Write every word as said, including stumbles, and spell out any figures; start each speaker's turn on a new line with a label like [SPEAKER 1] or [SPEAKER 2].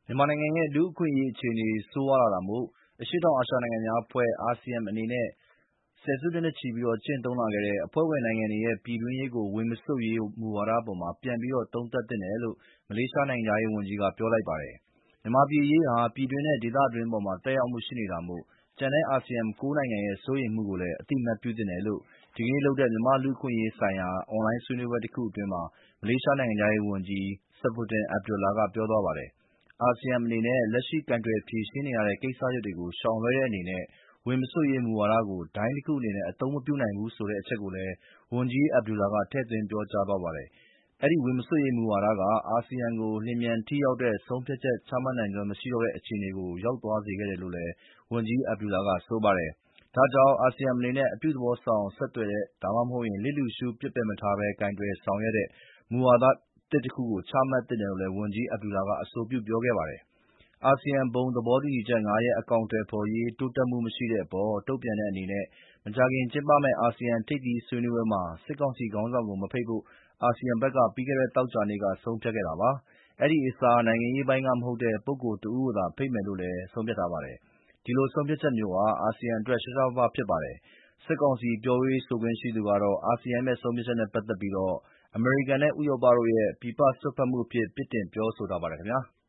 [SPEAKER 1] မြန်မာနိုင်ငံရဲ့ လူ့အခွင့်အရေးအခြေအနေ ဆိုးရွားလာတာမို့ အရှေ့တောင်အာရှနိုင်ငံများအဖွဲ့ အာဆီယံအနေနဲ့ ဆယ်စုနှစ်နဲ့ချီကျင့်သုံးလာခဲ့တဲ့ အဖွဲ့ဝင်နိုင်ငံတွေရဲ့ ပြည်တွင်းရေးကို ဝင်မစွက်ရေးမူဝါဒအပေါ် ပြန်ပြီး သုံးသပ်သင့်တယ်လို့ မလေးရှားနိုင်ငံခြားရေးဝန်ကြီးက ပြောလိုက်ပါတယ်။ မြန်မာ့အရေးဟာ ပြည်တွင်းနဲ့ ဒေသတွင်းအပေါ် သက်ရောက်မှုရှိနေတာမို့ ကျန်တဲ့ အာဆီယံ ၉ နိုင်ငံရဲ့ စိုးရိမ်မှုကိုလည်း အသိအမှတ်ပြုသင့်တယ်လို့ ဒီကနေ့လုပ်တဲ့ မြန်မာ့လူ့အခွင့်အရေးဆိုင်ရာ အွန်လိုင်းဆွေးနွေးပွဲတခုအတွင်း မလေးရှားနိုင်ငံခြားရေးဝန်ကြီး Saifuddin Abdullah က ပြောသွားပါတယ်။ အာဆီယံအနေနဲ့ လက်ရှိကိုင်တွယ်ဖြေရှင်းနေရတဲ့ ကိစ္စရပ်တွေကို ရှောင်လွှဲတဲ့အနေနဲ့ ဝင်မစွက်ရေးမူဝါဒကို ဒိုင်းတခုအနေနဲ့ အသုံးမပြုနိုင်ဘူးဆိုတဲ့အချက်ကိုလည်း ဝန်ကြီး Abdullah က ထည့်သွင်းပြောကြားသွားပါတယ်။ အဲဒီ ဝင်မစွက်ရေးမူဝါဒက အာဆီယံကို လျင်မြန်ထိရောက်တဲ့ ဆုံးဖြတ်ချက်ချမှတ်နိုင်စွမ်းမရှိတော့တဲ့ အခြေအနေကို ရောက်သွားစေခဲ့တယ်လို့လည်း ဝန်ကြီး Abdullah က ဆိုပါတယ်။ ဒါကြောင့် အာဆီယံအနေနဲ့ အပြုသဘောဆောင် ဆက်သွယ်တဲ့ ဒါမှမဟုတ် လျစ်လျူရှု ပစ်ပယ်မထားဘဲ ကိုင်တွယ်ဆောင်ရွက်တဲ့ မူဝါဒသစ်တခု ချမှတ်သင့်တယ်လို့လည်း ဝန်ကြီး Abdullah က အဆိုပြုပြောခဲ့ပါတယ်။ အာဆီယံ ဘုံသဘောတူညီချက် ၅ ရပ် အကောင်အထည်ဖော်ရေး တိုးတက်မှုမရှိတဲ့အပေါ် တုံ့ပြန်တဲ့အနေနဲ့ မကြာခင်ကျင်းပမယ့် အာဆီယံထိပ်သီးဆွေးနွေးပွဲမှာ စစ်ကောင်စီခေါင်းဆောင်ကို မဖိတ်ဖို့ အာဆီယံဘက်က ပြီးခဲ့တဲ့ သောကြာနေ့က ဆုံးဖြတ်ခဲ့တာပါ။ အဲဒီအစား နိုင်ငံရေးပိုင်းကမဟုတ်တဲ့ ပုဂ္ဂိုလ်တဦးကိုသာ ဖိတ်မယ်လို့လည်း ဆုံးဖြတ်ထားပါတယ်။ ဒီလိုဆုံးဖြတ်ချက်မျိုးဟာ အာဆီယံအတွက် ရှားရှားပါးပါးဖြစ်ပါတယ်။ စစ်ကောင်စီပြောရေးဆိုခွင့်ရှိသူကတော့ အာဆီယံရဲ့ ဆုံးဖြတ်ချက်နဲ့ပတ်သက်ပြီး အမေရိကန်နဲ့ ဥရောပတို့ရဲ့ ပြည်ပစွက်ဖက်မှုအဖြစ် ပြစ်တင်ပြောဆိုထားပါတယ်ခင်ဗျာ။